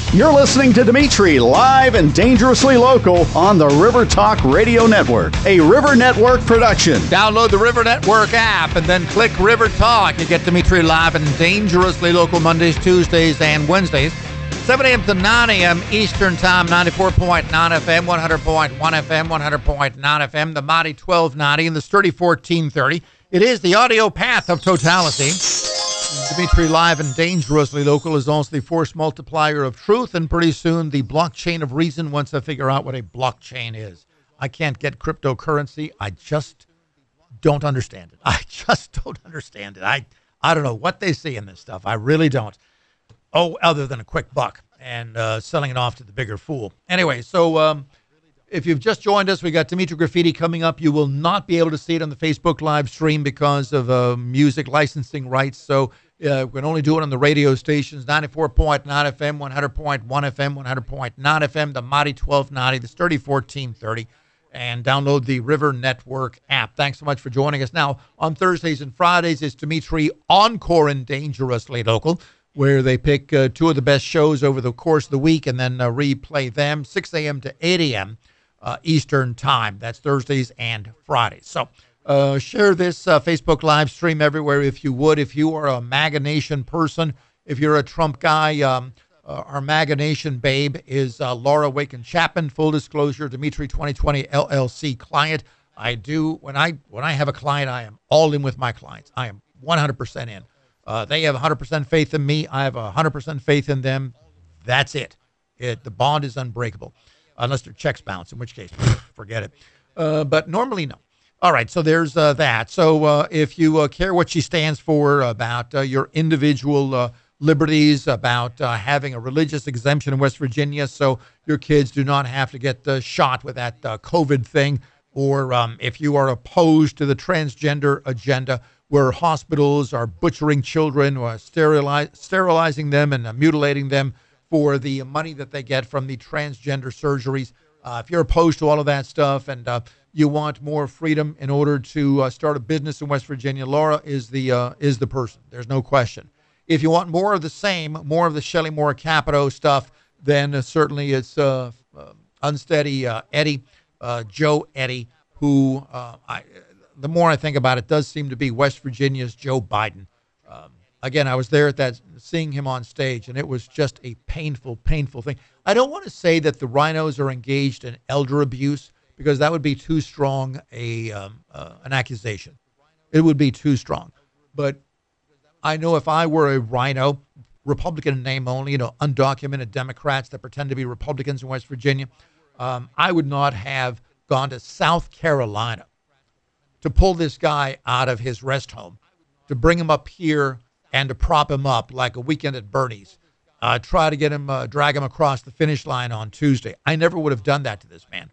You're listening to Dimitri live and dangerously local on the River Talk Radio Network, a River Network production. Download the River Network app and then click River Talk. You get Dimitri live and dangerously local Mondays, Tuesdays, and Wednesdays. 7 a.m. to 9 a.m. Eastern Time, 94.9 FM, 100.1 FM, 100.9 FM, the mighty 1290 and the sturdy 1430. It is the audio path of totality. Dimitri live and dangerously local is also the force multiplier of truth, and pretty soon the blockchain of reason once I figure out what a blockchain is. I can't get cryptocurrency. I just don't understand it. I just don't understand it. I don't know what they see in this stuff. I really don't. Oh, other than a quick buck and selling it off to the bigger fool. Anyway, so if you've just joined us, we got Dimitri Graffiti coming up. You will not be able to see it on the Facebook live stream because of music licensing rights. So we can only do it on the radio stations, 94.9 FM, 100.1 FM, 100.9 FM, the mighty 1290, the sturdy 1430, and download the River Network app. Thanks so much for joining us. Now, on Thursdays and Fridays, it's Dimitri Encore and Dangerously Local, where they pick two of the best shows over the course of the week and then replay them, 6 a.m. to 8 a.m. Eastern Time. That's Thursdays and Fridays. So share this Facebook live stream everywhere if you would. If you are a MAGA Nation person, if you're a Trump guy, our MAGA Nation babe is Laura Waken Chapman. Full disclosure, Dimitri 2020 LLC client. I do, when I have a client, I am all in with my clients. I am 100% in. They have 100% faith in me. I have 100% faith in them. That's it. The bond is unbreakable, unless their checks bounce, in which case, forget it. But normally, no. All right, so there's that. So if you care what she stands for, about your individual liberties, about having a religious exemption in West Virginia so your kids do not have to get shot with that COVID thing, or if you are opposed to the transgender agenda, where hospitals are butchering children, or sterilizing them and mutilating them for the money that they get from the transgender surgeries. If you're opposed to all of that stuff and you want more freedom in order to start a business in West Virginia, Laura is the person. There's no question. If you want more of the same, more of the Shelley Moore Capito stuff, then certainly it's Unsteady Eddie, Joe Eddie, who the more I think about it, does seem to be West Virginia's Joe Biden. Again, I was there at that, seeing him on stage, and it was just a painful, painful thing. I don't want to say that the rhinos are engaged in elder abuse, because that would be too strong an accusation. It would be too strong. But I know if I were a rhino, Republican in name only, undocumented Democrats that pretend to be Republicans in West Virginia, I would not have gone to South Carolina to pull this guy out of his rest home, to bring him up here and to prop him up like a weekend at Bernie's, try to get him, drag him across the finish line on Tuesday. I never would have done that to this man.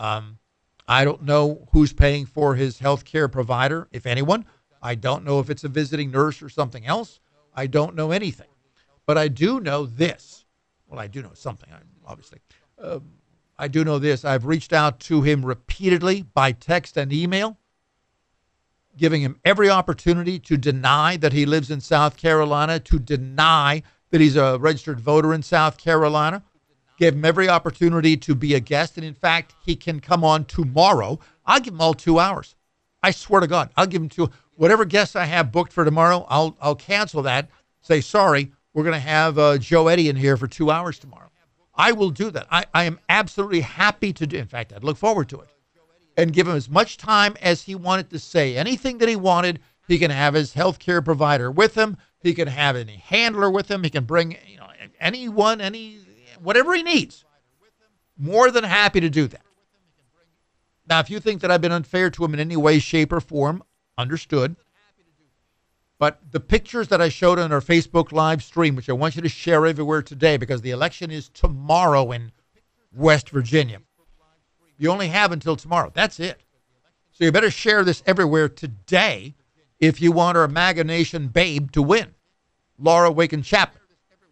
I don't know who's paying for his health care provider, if anyone. I don't know if it's a visiting nurse or something else. I don't know anything. But I do know this. Well, I do know something, obviously. I do know this. I've reached out to him repeatedly by text and email, giving him every opportunity to deny that he lives in South Carolina, to deny that he's a registered voter in South Carolina. Gave him every opportunity to be a guest. And in fact, he can come on tomorrow. I'll give him all 2 hours. I swear to God, I'll give him whatever guests I have booked for tomorrow. I'll cancel that. Say, sorry, we're going to have Joe Eddie in here for 2 hours tomorrow. I will do that. I am absolutely happy to do. In fact, I'd look forward to it. And give him as much time as he wanted to say anything that he wanted. He can have his health care provider with him. He can have any handler with him. He can bring anyone, whatever he needs. More than happy to do that. Now, if you think that I've been unfair to him in any way, shape, or form, understood. But the pictures that I showed on our Facebook live stream, which I want you to share everywhere today, because the election is tomorrow in West Virginia. You only have until tomorrow. That's it. So you better share this everywhere today if you want our MAGA Nation babe to win. Laura Waken Chapman,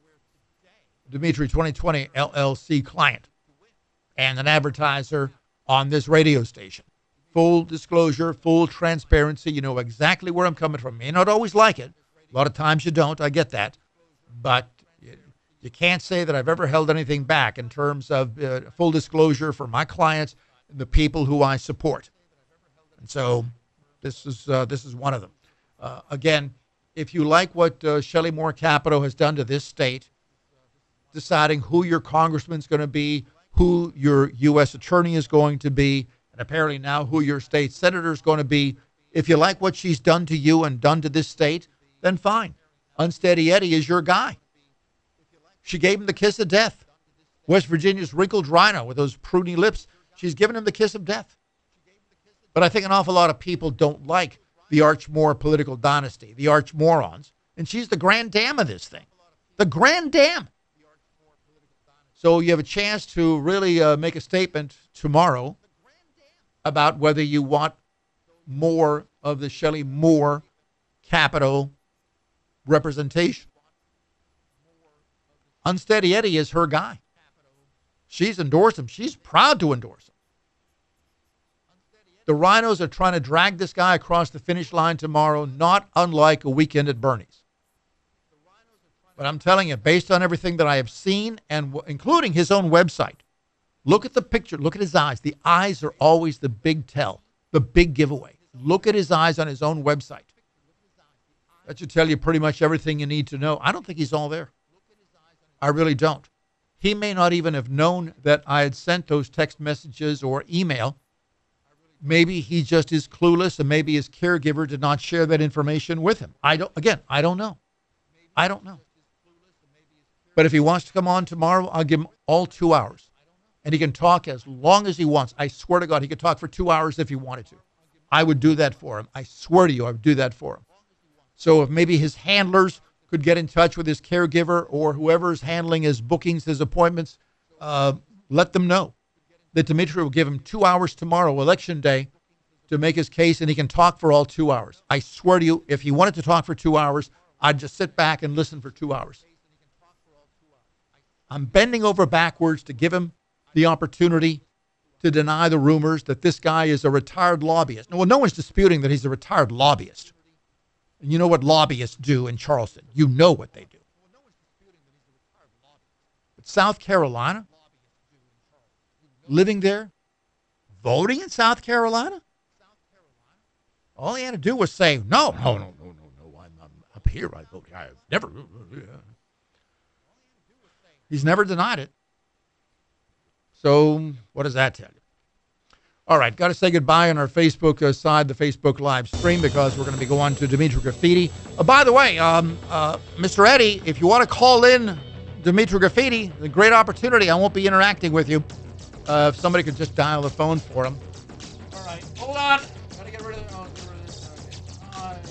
Dimitri 2020 LLC client, and an advertiser on this radio station. Full disclosure, full transparency. You know exactly where I'm coming from. You may not always like it. A lot of times you don't. I get that. But You can't say that I've ever held anything back in terms of full disclosure for my clients and the people who I support. And so this is one of them. Again, if you like what Shelley Moore Capito has done to this state, deciding who your congressman's going to be, who your U.S. attorney is going to be, and apparently now who your state senator is going to be, if you like what she's done to you and done to this state, then fine. Unsteady Eddie is your guy. She gave him the kiss of death. West Virginia's wrinkled rhino with those pruny lips, she's given him the kiss of death. But I think an awful lot of people don't like the Arch Moore political dynasty, the Arch Morons, and she's the grand dam of this thing. The grand dam. So you have a chance to really make a statement tomorrow about whether you want more of the Shelley Moore Capito representation. Unsteady Eddie is her guy. She's endorsed him. She's proud to endorse him. The Rhinos are trying to drag this guy across the finish line tomorrow, not unlike a weekend at Bernie's. But I'm telling you, based on everything that I have seen, and including his own website, look at the picture. Look at his eyes. The eyes are always the big tell, the big giveaway. Look at his eyes on his own website. That should tell you pretty much everything you need to know. I don't think he's all there. I really don't. He may not even have known that I had sent those text messages or email. Maybe he just is clueless, and maybe his caregiver did not share that information with him. I don't know. I don't know. But if he wants to come on tomorrow, I'll give him all 2 hours. And he can talk as long as he wants. I swear to God, he could talk for 2 hours if he wanted to. I would do that for him. I swear to you, I would do that for him. So if maybe his handlers could get in touch with his caregiver or whoever is handling his bookings, his appointments, let them know that Dimitri will give him 2 hours tomorrow, Election Day, to make his case, and he can talk for all 2 hours. I swear to you, if he wanted to talk for 2 hours, I'd just sit back and listen for 2 hours. I'm bending over backwards to give him the opportunity to deny the rumors that this guy is a retired lobbyist. Well, no one's disputing that he's a retired lobbyist. And you know what lobbyists do in Charleston. You know what they do. But South Carolina, living there, voting in South Carolina, all he had to do was say, no, I'm up here, I vote. I have never. He's never denied it. So what does that tell you? All right, got to say goodbye on our Facebook side, the Facebook live stream, because we're going to be going to Dimitri Graffiti. By the way, Mr. Eddie, if you want to call in Dimitri Graffiti, it's a great opportunity. I won't be interacting with you. If somebody could just dial the phone for him. All right, hold on. Got to get rid of this. All right.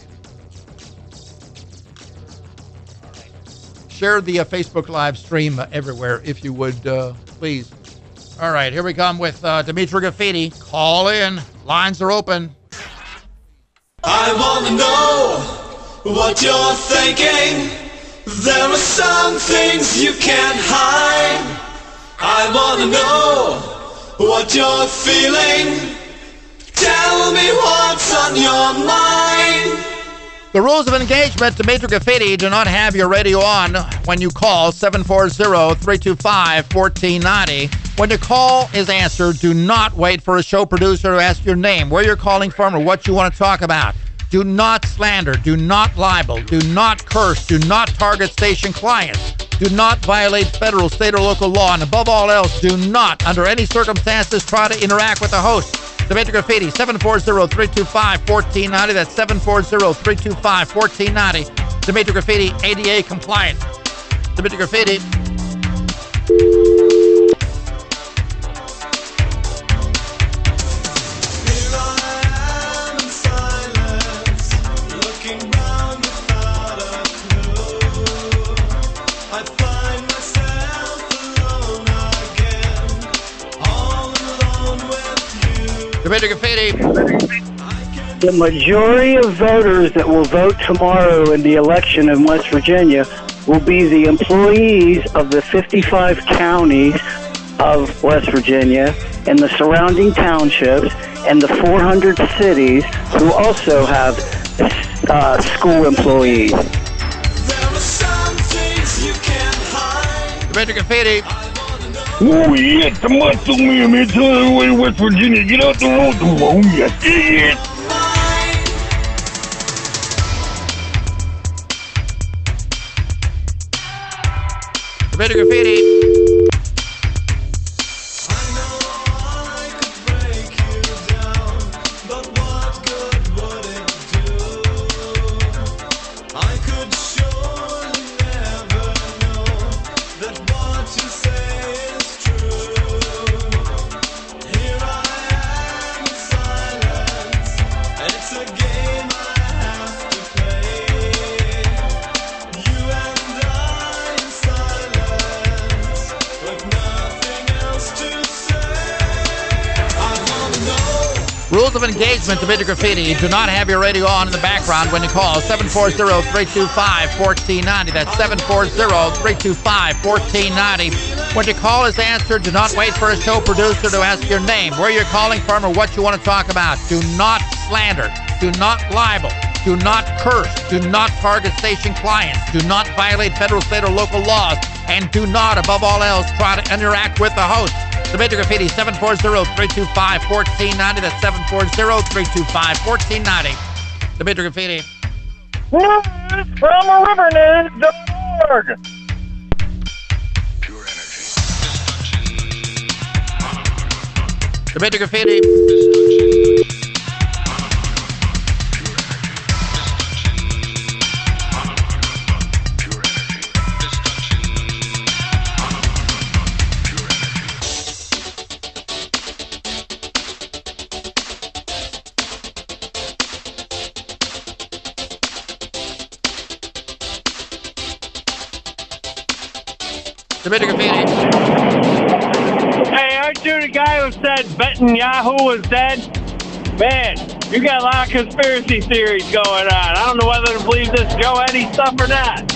Share the Facebook live stream everywhere, if you would, please. All right, here we come with Dimitri Graffiti. Call in. Lines are open. I want to know what you're thinking. There are some things you can't hide. I want to know what you're feeling. Tell me what's on your mind. The rules of engagement, Dimitri Graffiti, do not have your radio on when you call 740-325-1490. When your call is answered, do not wait for a show producer to ask your name, where you're calling from, or what you want to talk about. Do not slander. Do not libel. Do not curse. Do not target station clients. Do not violate federal, state, or local law. And above all else, do not, under any circumstances, try to interact with the host. Dimitri Graffiti, 740-325-1490. That's 740-325-1490. Dimitri Graffiti, ADA compliant. Dimitri Graffiti. Dimitri Graffiti. The majority of voters that will vote tomorrow in the election in West Virginia will be the employees of the 55 counties of West Virginia and the surrounding townships and the 400 cities who also have school employees. There are some things you can't hide. Mr. Graffiti. Oh, yes, the muscle man, man, telling away West Virginia. Get out the road. Oh, yes, yes. Mr. Graffiti. Rules of engagement to Mr. Graffiti. Do not have your radio on in the background when you call 740-325-1490. That's 740-325-1490. When your call is answered, do not wait for a show producer to ask your name, where you're calling from, or what you want to talk about. Do not slander. Do not libel. Do not curse. Do not target station clients. Do not violate federal, state, or local laws. And do not, above all else, try to interact with the host. The Mr. Graffiti, 740-325-1490. That's 740-325-1490. The Mr. Graffiti. News from rivernews.org. The Mr. Graffiti. The Mr. Graffiti. Hey, aren't you the guy who said Netanyahu was dead? Man, you got a lot of conspiracy theories going on. I don't know whether to believe this Joe Eddie stuff or not.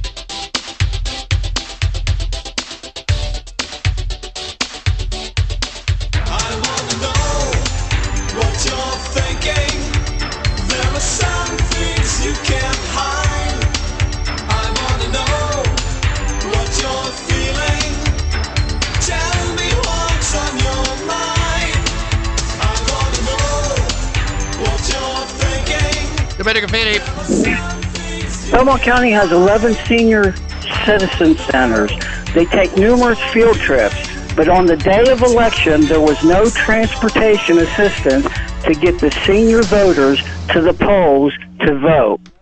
I wanna know what you're thinking. There are some things you can't hide. I wanna know what you're feeling. Tell me what's on your mind. I wanna know what you're thinking. The Mr. Graffiti. Belmont County has 11 senior citizen centers. They take numerous field trips, but on the day of election, there was no transportation assistance to get the senior voters to the polls to vote.